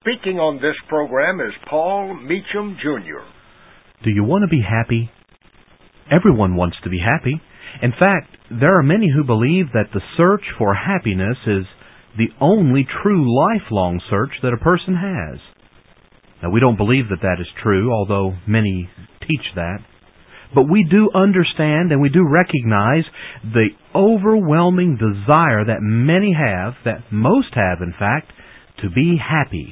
Speaking on this program is Paul Meacham, Jr. Do you want to be happy? Everyone wants to be happy. In fact, there are many who believe that the search for happiness is the only true lifelong search that a person has. Now, we don't believe that that is true, although many teach that. But we do understand and we do recognize the overwhelming desire that many have, that most have, in fact, to be happy.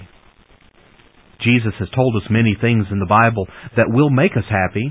Jesus has told us many things in the Bible that will make us happy.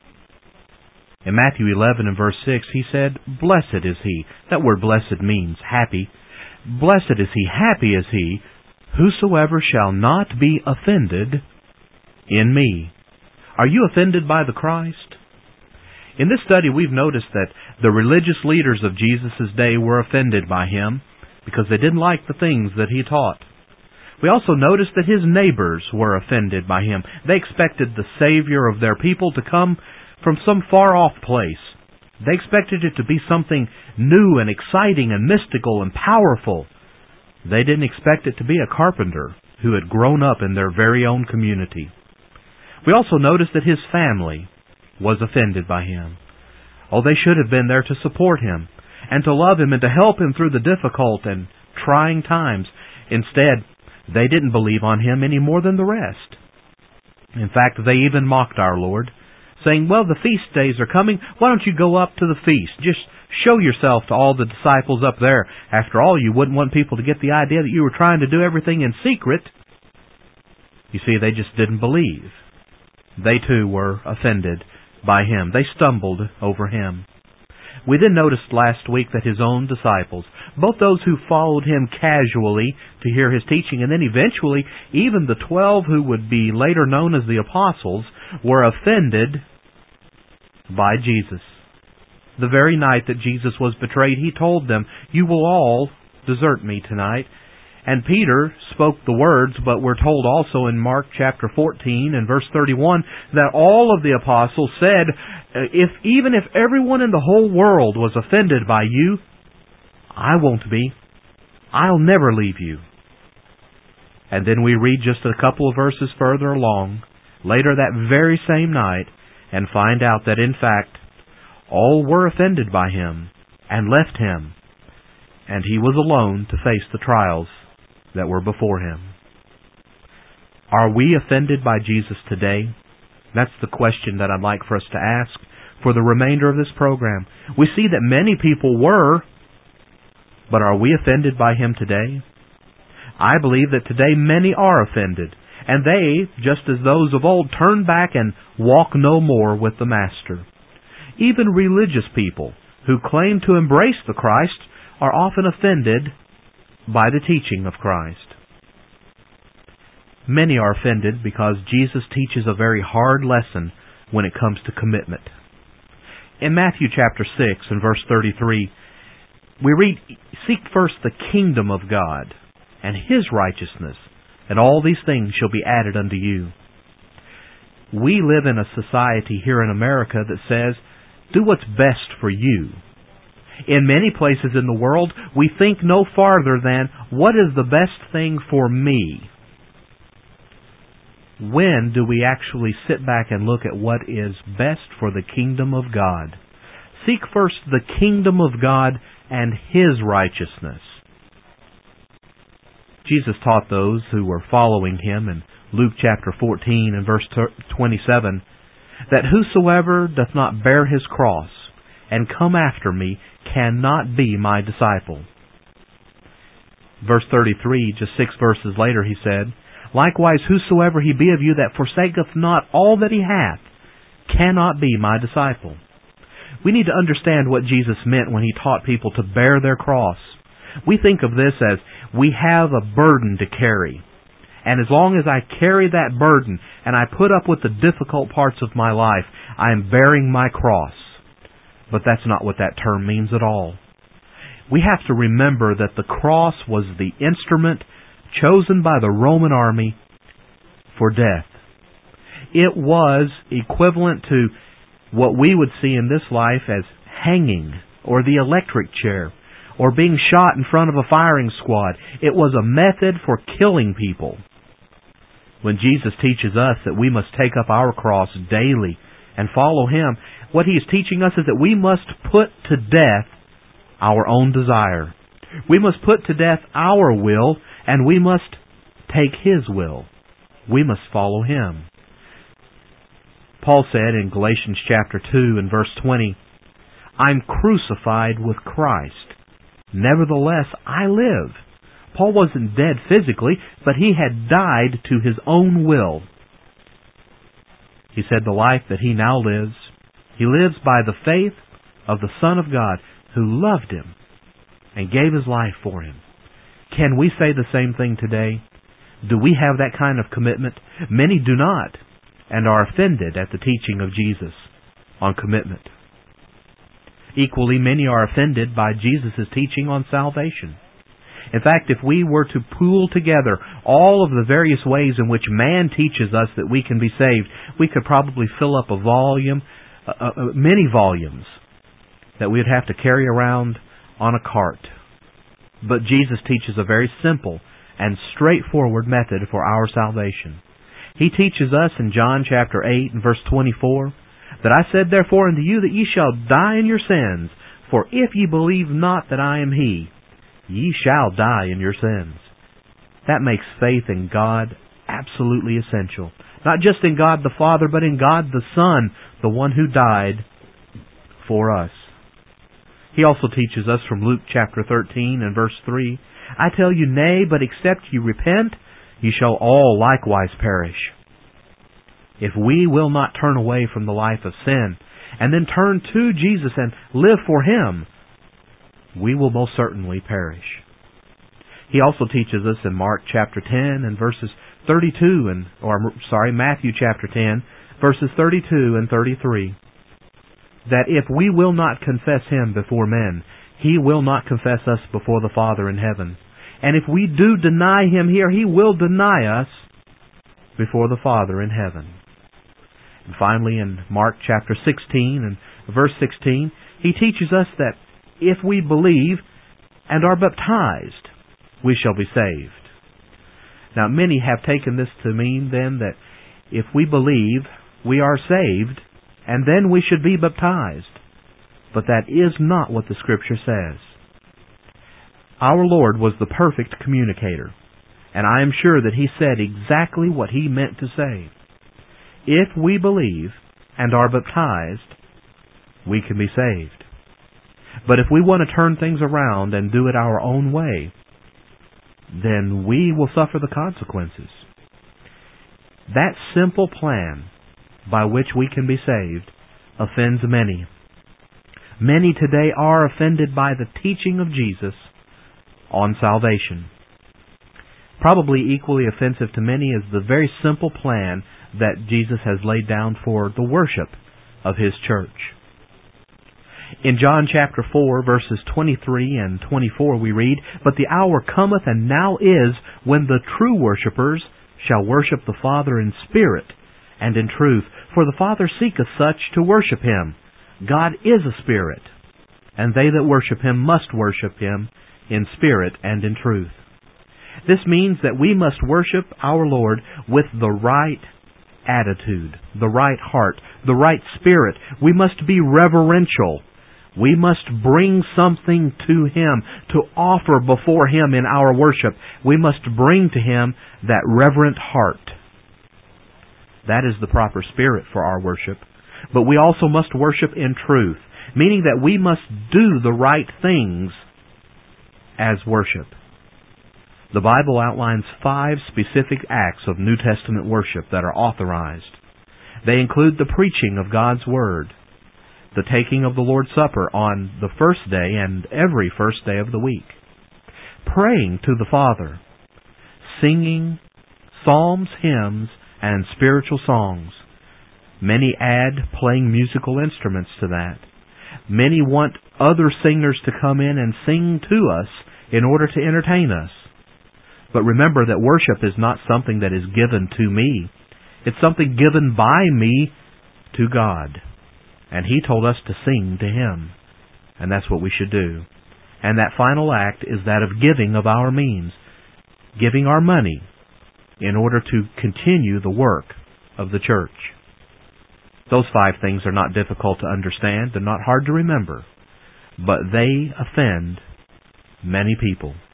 In Matthew 11 and verse 6, He said, "Blessed is he." That word blessed means happy. "Blessed is he, happy is he, whosoever shall not be offended in me." Are you offended by the Christ? In this study, we've noticed that the religious leaders of Jesus' day were offended by Him because they didn't like the things that He taught. We also noticed that His neighbors were offended by Him. They expected the Savior of their people to come from some far-off place. They expected it to be something new and exciting and mystical and powerful. They didn't expect it to be a carpenter who had grown up in their very own community. We also noticed that His family was offended by Him. Oh, they should have been there to support Him and to love Him and to help Him through the difficult and trying times. Instead, they didn't believe on Him any more than the rest. In fact, they even mocked our Lord, saying, "Well, the feast days are coming. Why don't you go up to the feast? Just show yourself to all the disciples up there. After all, you wouldn't want people to get the idea that you were trying to do everything in secret." You see, they just didn't believe. They too were offended by Him. They stumbled over Him. We then noticed last week that His own disciples, both those who followed Him casually to hear His teaching, and then eventually even the 12 who would be later known as the apostles, were offended by Jesus. The very night that Jesus was betrayed, He told them, "You will all desert me tonight." And Peter spoke the words, but we're told also in Mark chapter 14 and verse 31 that all of the apostles said, even if everyone in the whole world was offended by you, I won't be. I'll never leave you. And then we read just a couple of verses further along, later that very same night, and find out that in fact, all were offended by Him and left Him, and He was alone to face the trials that were before Him. Are we offended by Jesus today? That's the question that I'd like for us to ask for the remainder of this program. We see that many people were, but are we offended by Him today? I believe that today many are offended, and they, just as those of old, turn back and walk no more with the Master. Even religious people who claim to embrace the Christ are often offended by the teaching of Christ. Many are offended because Jesus teaches a very hard lesson when it comes to commitment. In Matthew chapter 6 and verse 33, we read, "Seek first the kingdom of God and His righteousness, and all these things shall be added unto you." We live in a society here in America that says, do what's best for you. In many places in the world, we think no farther than, what is the best thing for me? When do we actually sit back and look at what is best for the kingdom of God? Seek first the kingdom of God and His righteousness. Jesus taught those who were following Him in Luke chapter 14 and verse 27, that whosoever doth not bear his cross and come after me cannot be my disciple. Verse 33, just 6 verses later, He said, "Likewise, whosoever he be of you that forsaketh not all that he hath cannot be my disciple." We need to understand what Jesus meant when He taught people to bear their cross. We think of this as, we have a burden to carry. And as long as I carry that burden and I put up with the difficult parts of my life, I am bearing my cross. But that's not what that term means at all. We have to remember that the cross was the instrument chosen by the Roman army for death. It was equivalent to what we would see in this life as hanging, or the electric chair, or being shot in front of a firing squad. It was a method for killing people. When Jesus teaches us that we must take up our cross daily and follow Him, what He is teaching us is that we must put to death our own desire. We must put to death our will, and we must take His will. We must follow Him. Paul said in Galatians chapter 2 and verse 20, I'm crucified with Christ. Nevertheless, I live. Paul wasn't dead physically, but he had died to his own will. He said the life that he now lives, he lives by the faith of the Son of God who loved him and gave his life for him. Can we say the same thing today? Do we have that kind of commitment? Many do not and are offended at the teaching of Jesus on commitment. Equally, many are offended by Jesus' teaching on salvation. In fact, if we were to pool together all of the various ways in which man teaches us that we can be saved, we could probably fill up a volume, many volumes, that we'd have to carry around on a cart. But Jesus teaches a very simple and straightforward method for our salvation. He teaches us in John chapter 8 and verse 24, that I said therefore unto you that ye shall die in your sins, for if ye believe not that I am He, ye shall die in your sins. That makes faith in God absolutely essential. Not just in God the Father, but in God the Son, the one who died for us. He also teaches us from Luke chapter 13 and verse 3, I tell you, nay, but except ye repent, ye shall all likewise perish. If we will not turn away from the life of sin, and then turn to Jesus and live for Him, we will most certainly perish. He also teaches us in Mark chapter 10 and verses 32 Matthew chapter 10 verses 32 and 33, that if we will not confess Him before men, He will not confess us before the Father in heaven. And if we do deny Him here, He will deny us before the Father in heaven. And finally, in Mark chapter 16 and verse 16, He teaches us that if we believe and are baptized, we shall be saved. Now, many have taken this to mean then that if we believe, we are saved, and then we should be baptized. But that is not what the Scripture says. Our Lord was the perfect communicator, and I am sure that He said exactly what He meant to say. If we believe and are baptized, we can be saved. But if we want to turn things around and do it our own way, then we will suffer the consequences. That simple plan by which we can be saved offends many. Many today are offended by the teaching of Jesus on salvation. Probably equally offensive to many is the very simple plan that Jesus has laid down for the worship of His church. In John chapter 4, verses 23 and 24, we read, But the hour cometh, and now is, when the true worshippers shall worship the Father in spirit and in truth. For the Father seeketh such to worship Him. God is a spirit, and they that worship Him must worship Him in spirit and in truth. This means that we must worship our Lord with the right attitude, the right heart, the right spirit. We must be reverential. We must bring something to Him, to offer before Him in our worship. We must bring to Him that reverent heart. That is the proper spirit for our worship. But we also must worship in truth, meaning that we must do the right things as worship. The Bible outlines 5 specific acts of New Testament worship that are authorized. They include the preaching of God's Word, the taking of the Lord's Supper on the first day and every first day of the week, praying to the Father, singing psalms, hymns, and spiritual songs. Many add playing musical instruments to that. Many want other singers to come in and sing to us in order to entertain us. But remember that worship is not something that is given to me. It's something given by me to God. And He told us to sing to Him. And that's what we should do. And that final act is that of giving of our means. Giving our money. in order to continue the work of the church. Those 5 things are not difficult to understand and not hard to remember, but they offend many people.